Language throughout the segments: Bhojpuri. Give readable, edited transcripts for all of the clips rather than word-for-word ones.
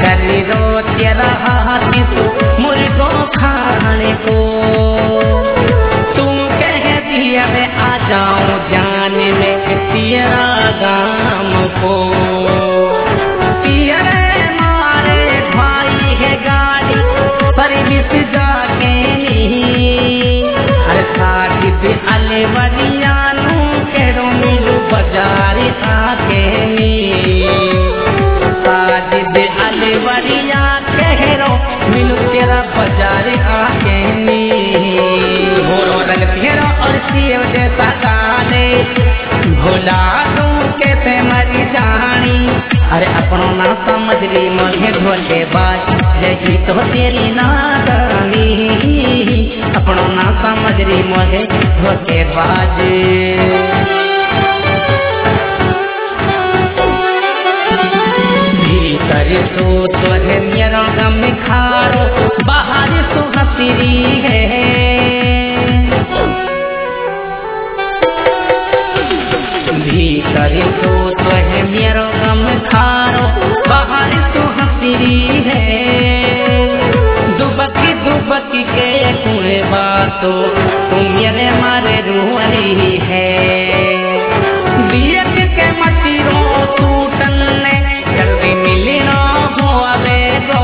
शरीरो तेरा हाथी तो मुर्गो खाने को तू कह दिया मैं आ जाऊं जाने में तेरा गाम को तेरे मारे भाई है गाड़ी पर बिस जाके हर साजिद अलवरियानू केरो मिलू बाजार आके साजिद अलवरिया कहरो मिलू तेरा बाजार आके भोरो रंग तेरा और सेव जैसा गाने भोला तू कैसे मरी जानी अरे अपनो ना समझरी मोहे ढोले बाज जय तो तेरी नादानी अपनो ना समझरी मोहे ढोले बाज भीतर तो है मेरा गम खारो बाहर तो हसीरी है भीतर तो है मेरा गम खारो बाहर तो हसीरी है दुबकी के कुएं बातों तुम मेरे मारे रूहरी है दियक के मटीरों टूटन ने जल्दी मिली ना हो अबे गो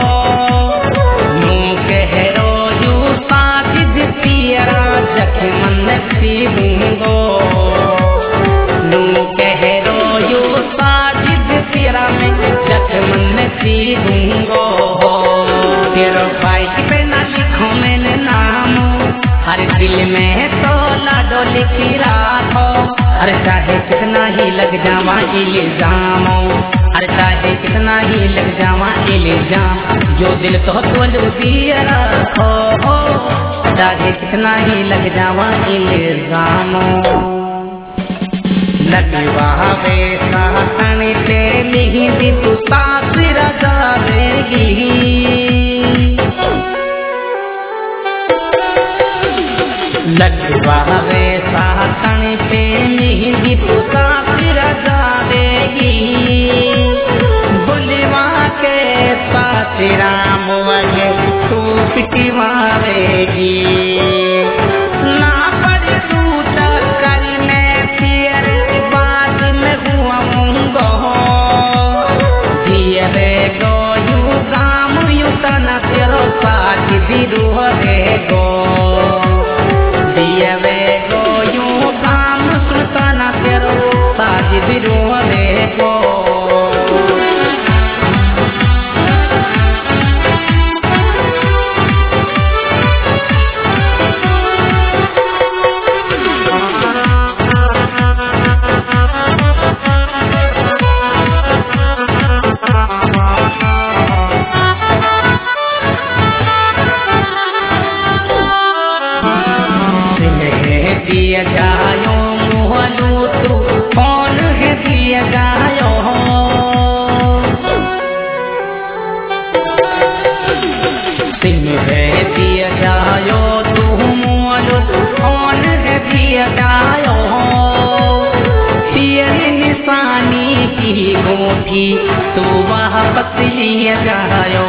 नू कहरो यू साजिद तेरा जख्मन सीबूंगो नू कहरो यू साजिद तेरा मैं जख्मन सीबूंगो तेरो बाइक पे ना लिखो मैंने नाम हर दिल में तो लाडो लिखी राखो अरे चाहे कितना ही लग जावा इल्जाम अरे चाहे कितना ही लग जावा इल्जाम जो दिल तो दिया रखो चाहे कितना ही लग जावा इल्जाम लगवा वे साथनी ते लिही तू तासिर जावेगी लगवा वे साथनी पे लिही तू तासिर जावेगी बुलवा के साथ राम वगे तू पिटवावेगी ना पर तू टक्कर में फिर बात में हुआ मुंगो दिए गो यू गाम यू तना तेरो साथ दिरू रे गो दिए गो यू गाम सुल्ताना तेरो साथ दिरू रे गो दिया जायो मोहलू तू कौन है दिया जायो सिंह है दिया जायो तू मोहलू कौन है दिया जायो तेरी निशानी की गोठी तू वह पतली जायो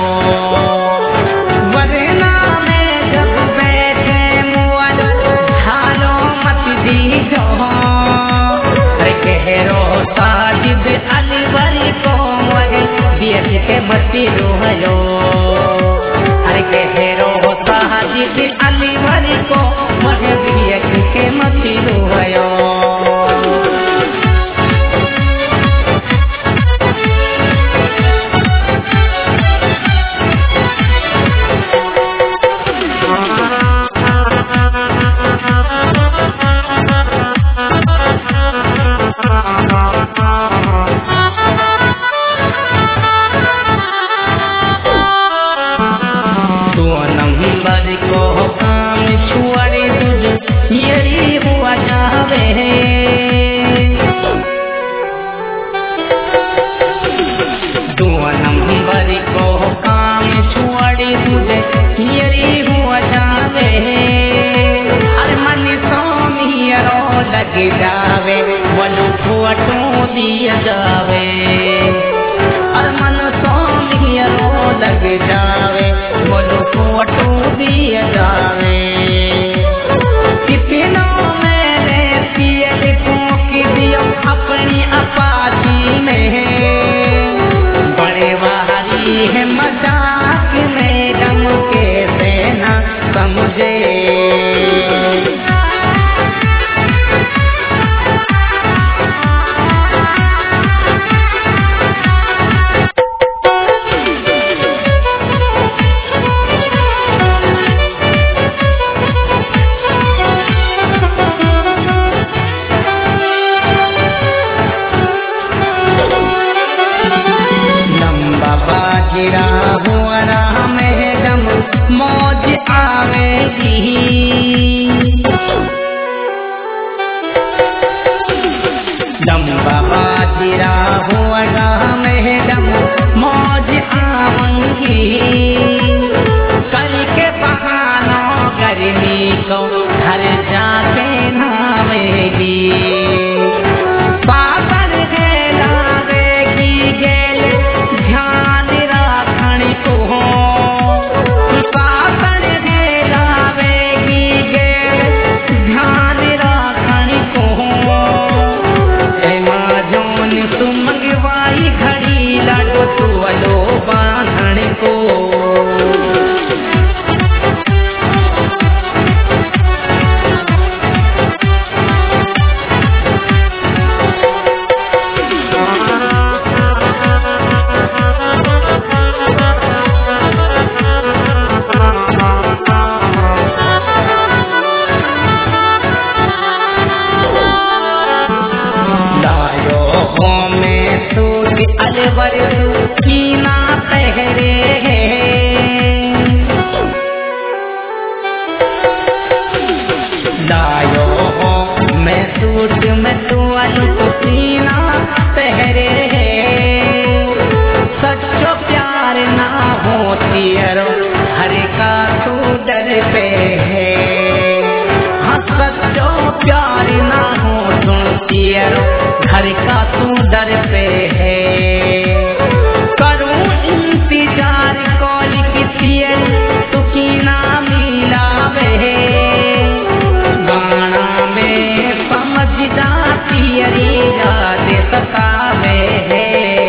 वरना में जब बैठे मोहलू हालो मत दी जो अरे कहरो साजिद अलवरी को मोहे देश के मती रोहलो अरे कहरो साजिद अलवरी को मोहे देश के मती रोहलो लग जावे वलू फोटो दिया जावे और मन सोमिया मजाक मैडम कैसे ना समझे। गिरा हुआ ना मैडम मौज आवेगी। लंबा गिरा हुआ ना मैडम मौज आवेगी। कल के बहाना गर्मी को घर जाके नहावेगी। पापड़ है लावेगी गेल ध्यान कीना पहरे लायो हो मैं सूट में तो कीना पहरे। सच्चो प्यार ना होती यारो हर का तू डर पे है। हाँ सच्चो प्यार ना हो सुनती यारो घर का तू डर पे है। करूं इंतजार कॉल किसी तू की ना मिलावे। गाना में समझ जाती अरे याद सतावे है।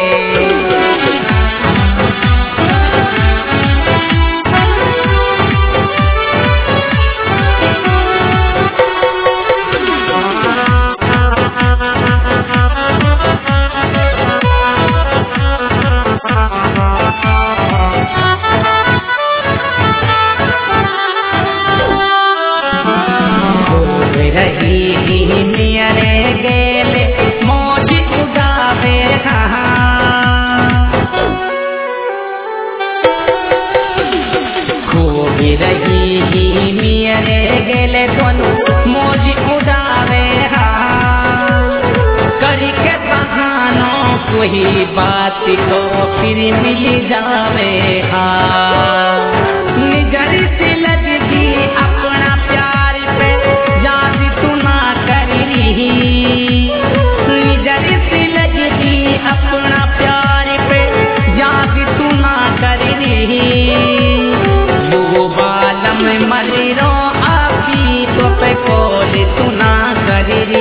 मौज उड़ावे करके बहानों कोई बात को फिर मिल जावे। निजर से लगती अपना प्यार पे याद तू ना करी। निजर से लगती अपना प्यार पे याद तू ना करी। लो बालम मरो आपी तो पे कॉल तू ना करी।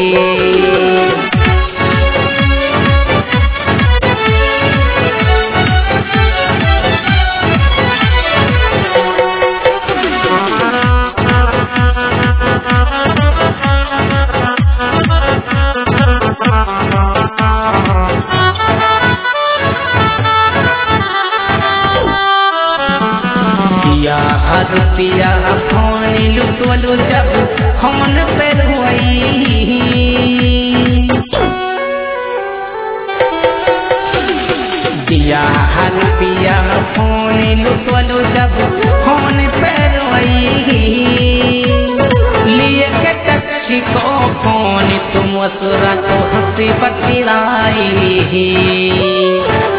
रुपया फोन लुटवलू जब फोन पे रोई। दिया रुपया फोन लुटवलू जब फोन पे रोई। लिए के टक्सी को फोन तुम असुरा तो हंसी बतिलाई।